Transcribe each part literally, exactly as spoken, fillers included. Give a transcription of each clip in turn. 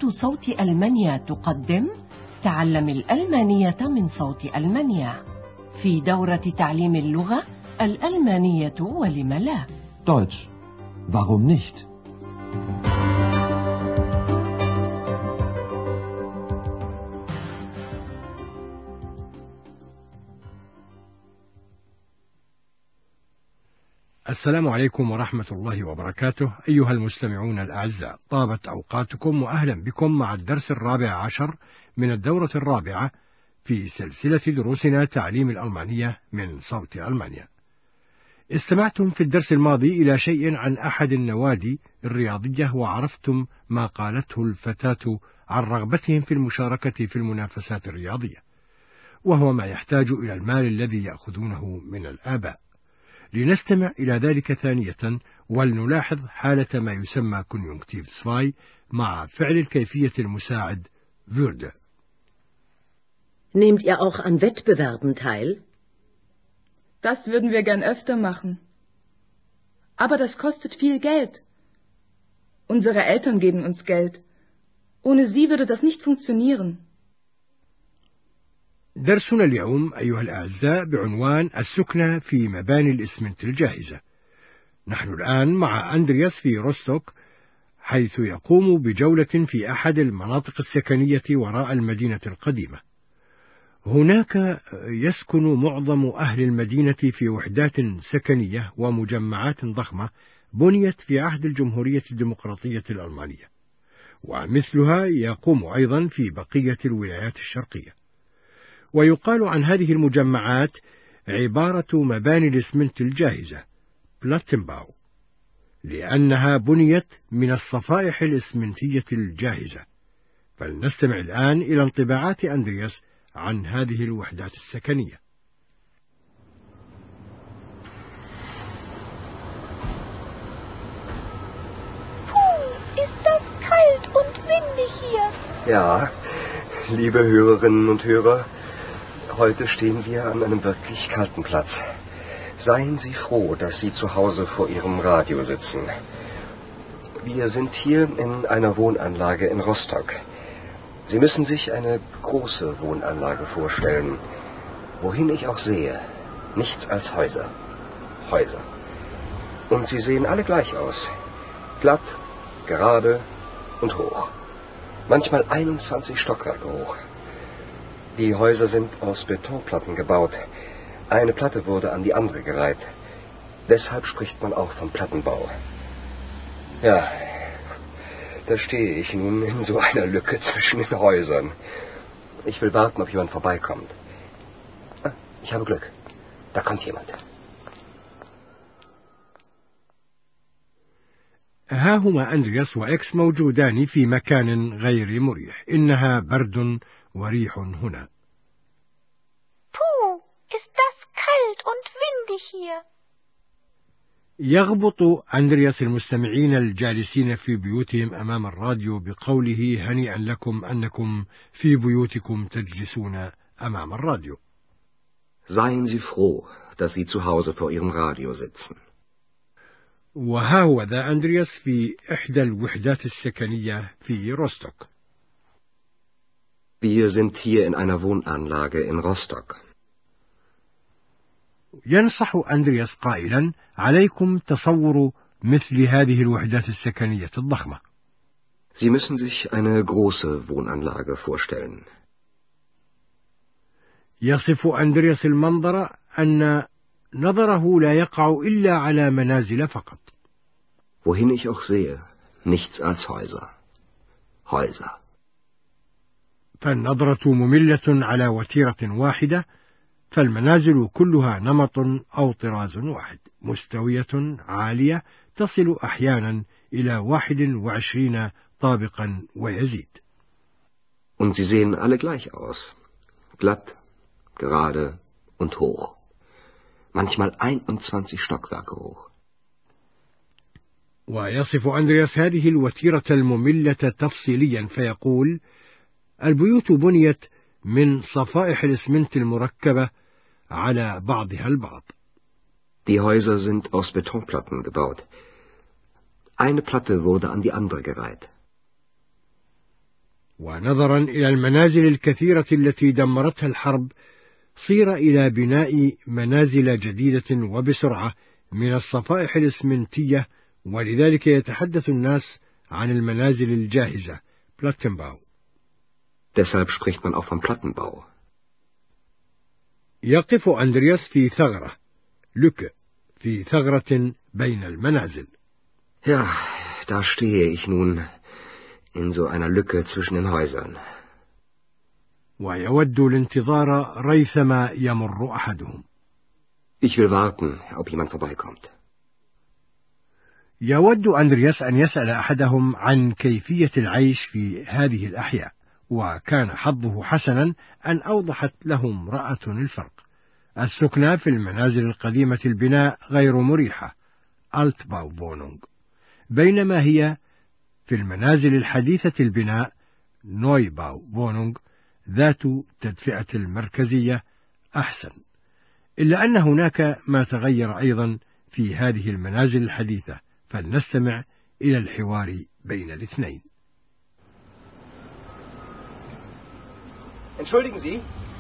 إذاعة صوت ألمانيا تقدم تعلم الألمانية من صوت ألمانيا في دورة تعليم اللغة الألمانية ولم لا. Deutsch. Warum nicht? السلام عليكم ورحمة الله وبركاته أيها المستمعون الأعزاء، طابت أوقاتكم وأهلا بكم مع الدرس الرابع عشر من الدورة الرابعة في سلسلة دروسنا تعليم الألمانية من صوت ألمانيا. استمعتم في الدرس الماضي إلى شيء عن أحد النوادي الرياضية وعرفتم ما قالته الفتاة عن رغبتهم في المشاركة في المنافسات الرياضية، وهو ما يحتاج إلى المال الذي يأخذونه من الآباء. لنستمع إلى ذلك ثانية ولنلاحظ حالة ما يسمى كونيونكتيف zwei مع فعل الكيفية المساعد würde. Nehmt ihr auch an Wettbewerben teil? Das würden wir gern öfter machen. Aber das kostet viel Geld. Unsere Eltern geben uns Geld. Ohne sie würde das nicht funktionieren. درسنا اليوم أيها الأعزاء بعنوان السكنة في مباني الإسمنت الجاهزة. نحن الآن مع أندرياس في روستوك، حيث يقوم بجولة في أحد المناطق السكنية وراء المدينة القديمة. هناك يسكن معظم أهل المدينة في وحدات سكنية ومجمعات ضخمة بنيت في عهد الجمهورية الديمقراطية الألمانية، ومثلها يقوم أيضا في بقية الولايات الشرقية. ويقال عن هذه المجمعات عبارة مباني الإسمنت الجاهزة بلاتنباو، لأنها بنيت من الصفائح الإسمنتية الجاهزة. فلنستمع الآن إلى انطباعات أندرياس عن هذه الوحدات السكنية. Puh, ist das kalt und windig hier. Ja, liebe Hörerinnen und Hörer, heute stehen wir an einem wirklich kalten Platz. Seien Sie froh, dass Sie zu Hause vor Ihrem Radio sitzen. Wir sind hier in einer Wohnanlage in Rostock. Sie müssen sich eine große Wohnanlage vorstellen. Wohin ich auch sehe, nichts als Häuser. Häuser. Und sie sehen alle gleich aus. Glatt, gerade und hoch. Manchmal einundzwanzig Stockwerke hoch. Die Häuser sind aus Betonplatten gebaut. Eine Platte wurde an die andere gereiht. Deshalb spricht man auch vom Plattenbau. Ja, da stehe ich nun in so einer Lücke zwischen den Häusern. Ich will warten, ob jemand vorbeikommt. Ah, ich habe Glück. Da kommt jemand. ها هما أندرياس وإكس موجودان في مكان غير مريح. إنها برد وريح هنا. Puh, ist das kalt und windig hier. يغبط أندرياس المستمعين الجالسين في بيوتهم أمام الراديو بقوله هنيئا لكم أنكم في بيوتكم تجلسون أمام الراديو. Seien Sie froh, dass Sie zu Hause vor Ihrem Radio sitzen. وها هو ذا أندرياس في إحدى الوحدات السكنية في روستوك. Wir sind hier in einer Wohnanlage in Rostock. ينصح أندرياس قائلا عليكم تصور مثل هذه الوحدات السكنية الضخمة. Sie müssen sich eine große Wohnanlage vorstellen. يصف أندرياس المنظر أن نظره لا يقع إلا على منازل فقط. Wohin ich auch sehe, nichts als Häuser. Häuser. فالنظرة مملة على وتيرة واحدة، فالمنازل كلها نمط أو طراز واحد، مستوية عالية تصل أحيانا إلى واحد وعشرين طابقا ويزيد. Und sie sehen alle gleich aus. Glatt, gerade und hoch. Manchmal einundzwanzig Stockwerke hoch. ويصف أندرياس هذه الوتيرة المملة تفصيليا فيقول البيوت بنيت من صفائح الإسمنت المركبة على بعضها البعض. Die Häuser sind aus Betonplatten gebaut. Eine Platte wurde an die andere gereiht. ونظرا إلى المنازل الكثيرة التي دمرتها الحرب صير إلى بناء منازل جديدة وبسرعة من الصفائح الإسمنتية، ولذلك يتحدث الناس عن المنازل الجاهزة Plattenbau. Deshalb spricht man auch vom Plattenbau. يقف أندرياس في ثغرة Lücke في ثغرة بين المنازل. Ja, da stehe ich nun in so einer Lücke zwischen den Häusern. ويود الانتظار ريثما يمر أحدهم. Ich will warten, ob jemand vorbeikommt. يود أندرياس أن يسأل أحدهم عن كيفية العيش في هذه الأحياء، وكان حظه حسنا أن أوضحت له امرأة الفرق. السكنى في المنازل القديمة البناء غير مريحة Altbauwohnung، بينما هي في المنازل الحديثة البناء Neubauwohnung ذات تدفئة المركزية أحسن. إلا أن هناك ما تغير أيضا في هذه المنازل الحديثة، فلنستمع إلى الحوار بين الاثنين. Entschuldigen Sie,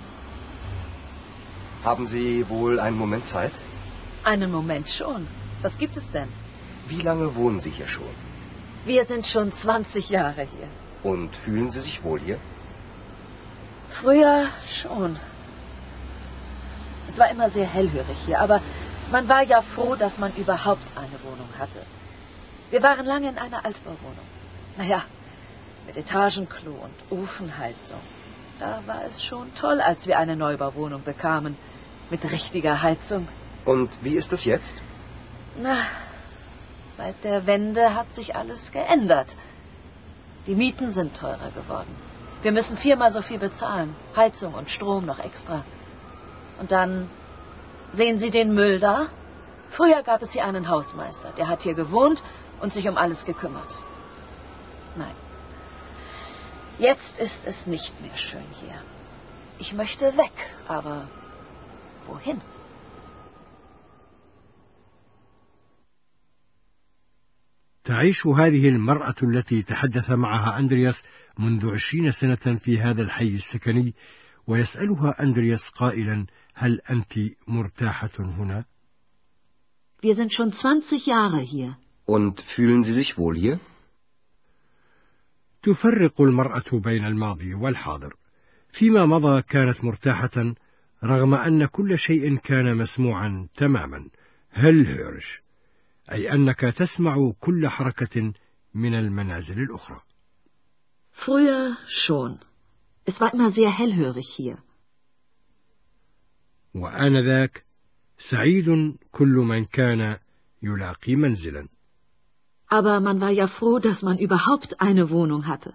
haben Sie wohl einen Moment Zeit? Einen Moment schon. Was gibt es denn? Wie lange wohnen Sie hier schon? Wir sind schon zwanzig Jahre hier. Und fühlen Sie sich wohl hier? Früher schon. Es war immer sehr hellhörig hier, aber man war ja froh, dass man überhaupt eine Wohnung hatte. Wir waren lange in einer Altbauwohnung. Naja, mit Etagenklo und Ofenheizung. Da war es schon toll, als wir eine Neubauwohnung bekamen, mit richtiger Heizung. Und wie ist es jetzt? Na, seit der Wende hat sich alles geändert. Die Mieten sind teurer geworden. Wir müssen viermal so viel bezahlen. Heizung und Strom noch extra. Und dann, sehen Sie den Müll da? Früher gab es hier einen Hausmeister. Der hat hier gewohnt und sich um alles gekümmert. Nein. Jetzt ist es nicht mehr schön hier. Ich möchte weg, aber wohin? تعيش هذه المرأة التي تحدث معها أندرياس منذ عشرين سنة في هذا الحي السكني، ويسألها أندرياس قائلا: هل أنت مرتاحة هنا؟ Wir sind schon zwanzig Jahre hier. Und fühlen Sie sich wohl hier? تفرق المرأة بين الماضي والحاضر. فيما مضى كانت مرتاحة رغم أن كل شيء كان مسموعا تماما hellhörig، أي أنك تسمع كل حركة من المنازل الأخرى. Früher schon. Es war immer sehr hellhörig hier. وآنذاك سعيد كل من كان يلاقي منزلا. Aber man war ja froh, dass man überhaupt eine Wohnung hatte.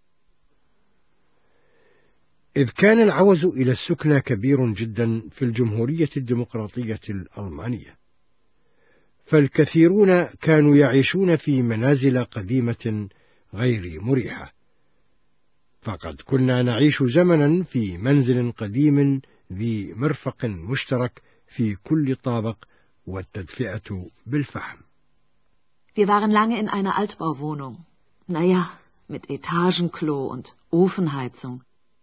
إذ كان العوز إلى السكنى كبير جدا في الجمهورية الديمقراطية الألمانية، فالكثيرون كانوا يعيشون في منازل قديمة غير مريحة، فقد كنا نعيش زمنا في منزل قديم ذي مرفق مشترك في كل طابق والتدفئة بالفحم. Wir waren lange in einer Altbauwohnung. Naja, mit Etagenklo und Ofenheizung.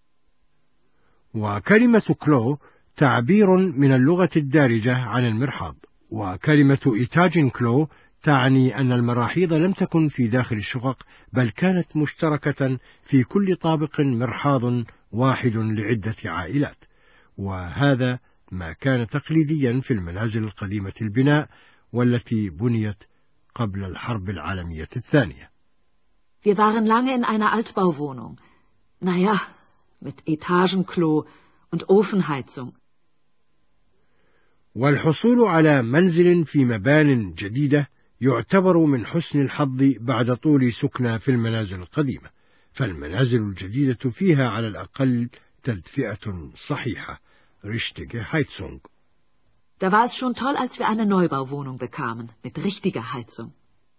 وكلمة كلو تعبير من اللغة الدارجة عن المرحاض، وكلمة إيتاجن كلو تعني أن المراحيض لم تكن في داخل الشقق، بل كانت مشتركة في كل طابق مرحاض واحد لعدة عائلات، وهذا ما كان تقليديا في المنازل القديمة البناء والتي بنيت قبل الحرب العالمية الثانية. Wir waren lange in einer Altbauwohnung. Naja, mit Etagenklo und Ofenheizung. والحصول على منزل في مبان جديدة يعتبر من حسن الحظ بعد طول سكنى في المنازل القديمة، فالمنازل الجديدة فيها على الأقل تدفئة صحيحة richtige Heizung. Da war es schon toll, als wir eine Neubauwohnung bekamen, mit richtiger Heizung.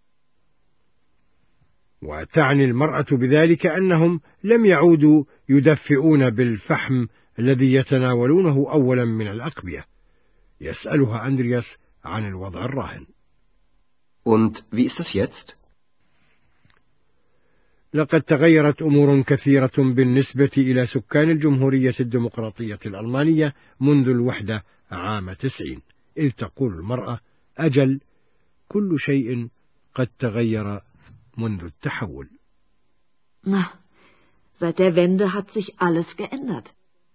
وتعني المرأة بذلك أنهم لم يعودوا يدفئون بالفحم الذي يتناولونه أولا من الأقبية. يسألها أندرياس عن الوضع الراهن. Und wie ist es jetzt? لقد تغيرت أمور كثيرة بالنسبة إلى سكان الجمهورية الديمقراطية الألمانية منذ الوحدة عام تسعين، إذ تقول المرأة: أجل، كل شيء قد تغير منذ التحول. Na, seit der Wende hat sich alles geändert.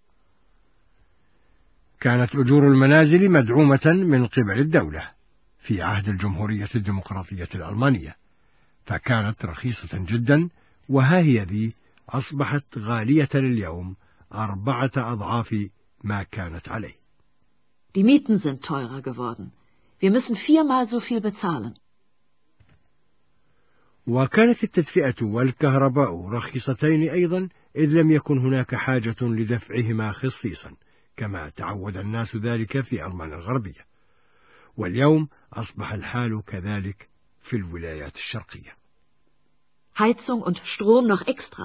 كانت أجور المنازل مدعومة من قبل الدولة في عهد الجمهورية الديمقراطية الألمانية، فكانت رخيصة جدا، وها هي ذي أصبحت غالية اليوم أربعة أضعاف ما كانت عليه. Die Mieten sind teurer geworden. Wir müssen viermal so viel bezahlen. وكانت التدفئة والكهرباء رخيصتين أيضا، إذ لم يكن هناك حاجة لدفعهما خصيصا كما تعود الناس ذلك في ألمانيا الغربية. واليوم أصبح الحال كذلك في الولايات الشرقية. Heizung und Strom noch extra.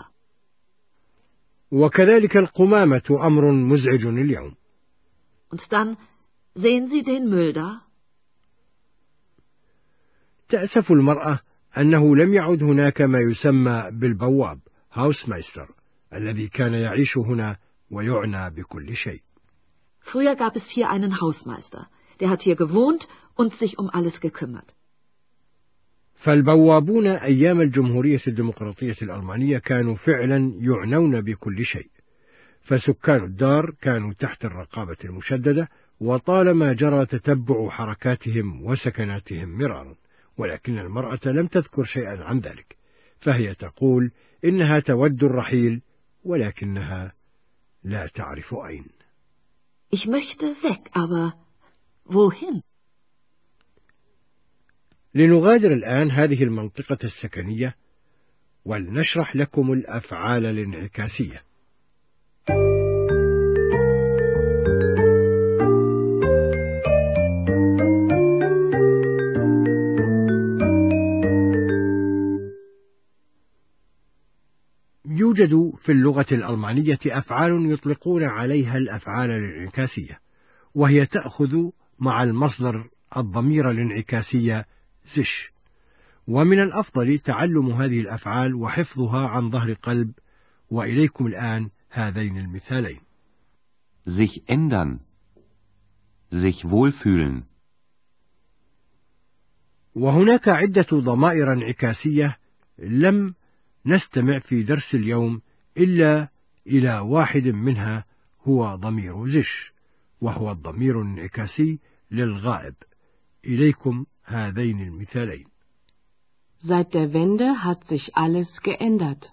وكذلك القمامة أمر مزعج اليوم. Und dann sehen Sie den Müll da? تأسف المرأة أنه لم يعد هناك ما يسمى بالبواب هاوسمايستر الذي كان يعيش هنا ويعنى بكل شيء. Früher gab es hier einen Hausmeister, der hat hier gewohnt und sich um alles gekümmert. فالبوابون أيام الجمهورية الديمقراطية الألمانية كانوا فعلا يعنون بكل شيء، فسكان الدار كانوا تحت الرقابة المشددة، وطالما جرى تتبع حركاتهم وسكناتهم مرارا، ولكن المرأة لم تذكر شيئا عن ذلك، فهي تقول إنها تود الرحيل ولكنها لا تعرف أين. Ich möchte weg, aber wohin? لنغادر الآن هذه المنطقة السكنية ولنشرح لكم الأفعال الانعكاسية. يوجد في اللغة الألمانية أفعال يطلقون عليها الأفعال الانعكاسية، وهي تأخذ مع المصدر الضمير الانعكاسي sich، ومن الأفضل تعلم هذه الأفعال وحفظها عن ظهر قلب. وإليكم الآن هذين المثالين: sich ändern, sich wohlfühlen. وهناك عدة ضمائر انعكاسية لم نستمع في درس اليوم إلا إلى واحد منها، هو ضمير sich، وهو الضمير الانعكاسي للغائب. إليكم هذين المثالين: Seit der Wende hat sich alles geändert.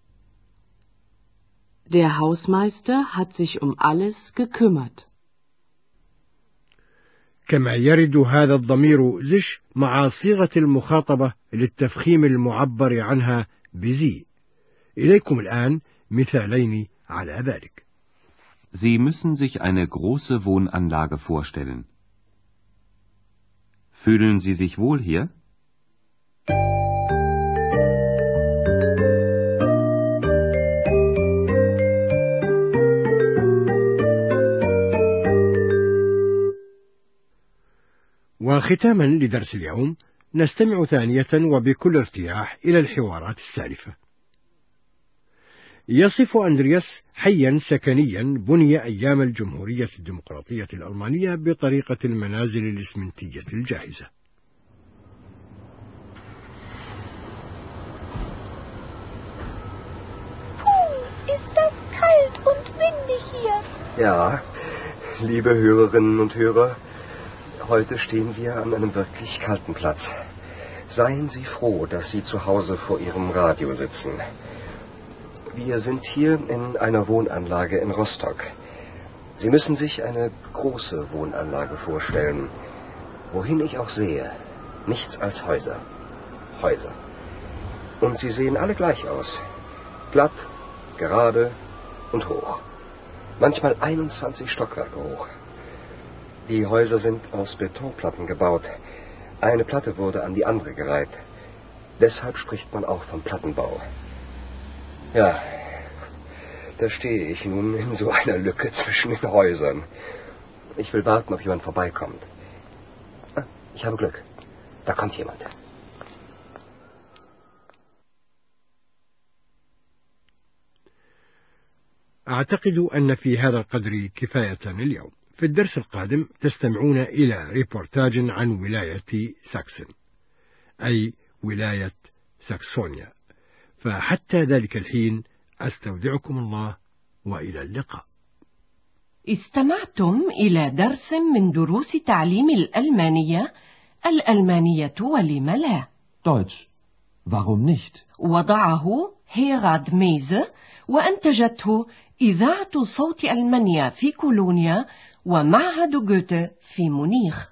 Der Hausmeister hat sich um alles gekümmert. كما يرد هذا الضمير sich مع صيغة المخاطبة للتفخيم المعبر عنها بزي. إليكم الآن مثالين على ذلك. Sie müssen sich eine große Wohnanlage vorstellen. Fühlen Sie sich wohl hier? وختاما لدرس اليوم نستمع ثانية وبكل ارتياح إلى الحوارات السالفة. يصف أندرياس حيا سكنيا بني أيام الجمهورية الديمقراطية الألمانية بطريقة المنازل الإسمنتية الجاهزة. Puh, ist das kalt und windig hier. Ja, liebe Hörerinnen und Hörer, heute stehen wir an einem wirklich kalten Platz. Seien Sie froh, dass Sie zu Hause vor Ihrem Radio sitzen. Wir sind hier in einer Wohnanlage in Rostock. Sie müssen sich eine große Wohnanlage vorstellen. Wohin ich auch sehe, nichts als Häuser. Häuser. Und sie sehen alle gleich aus. Glatt, gerade und hoch. Manchmal einundzwanzig Stockwerke hoch. Die Häuser sind aus Betonplatten gebaut. Eine Platte wurde an die andere gereiht. Deshalb spricht man auch vom Plattenbau. Ja, da stehe ich nun in so einer Lücke zwischen den Häusern. Ich will warten, ob jemand vorbeikommt. Ah, ich habe Glück. Da kommt jemand. أعتقد أن في هذا القدر كفاية اليوم. في الدرس القادم تستمعون إلى ريبورتاج عن ولاية ساكسن، أي ولاية ساكسونيا. فحتى ذلك الحين أستودعكم الله وإلى اللقاء. استمعتم إلى درس من دروس تعليم الألمانية. الألمانية ولم لا؟ Deutsch. Warum nicht? وضعه هيراد ميزه، وأنتجته إذاعة صوت ألمانيا في كولونيا ومعهد جوته في مونيخ.